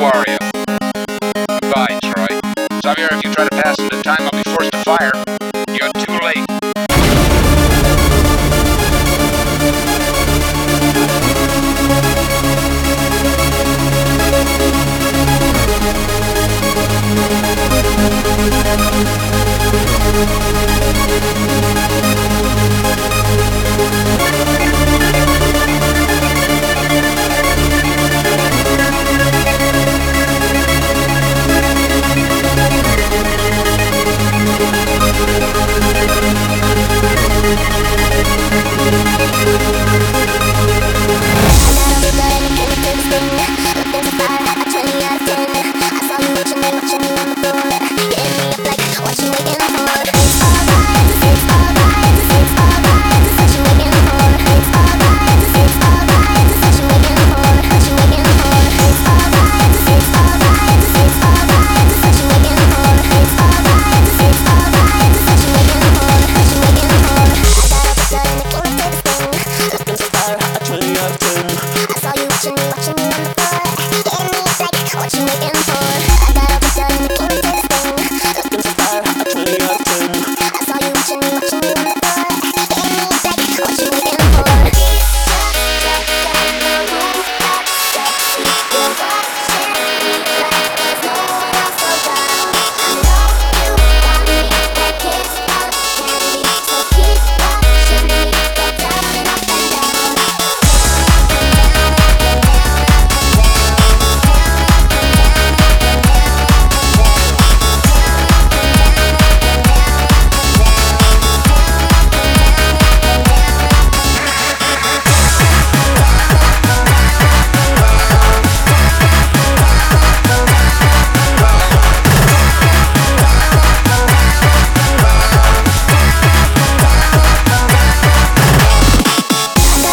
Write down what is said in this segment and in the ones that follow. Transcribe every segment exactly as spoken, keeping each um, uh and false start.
are you? Goodbye, Troy. Xavier, if you try to pass into time, I'll be forced to fire. You're too late.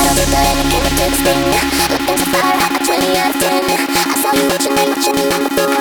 Looking to fire, a twenty out of ten. I saw you watching me, watching me on the floor.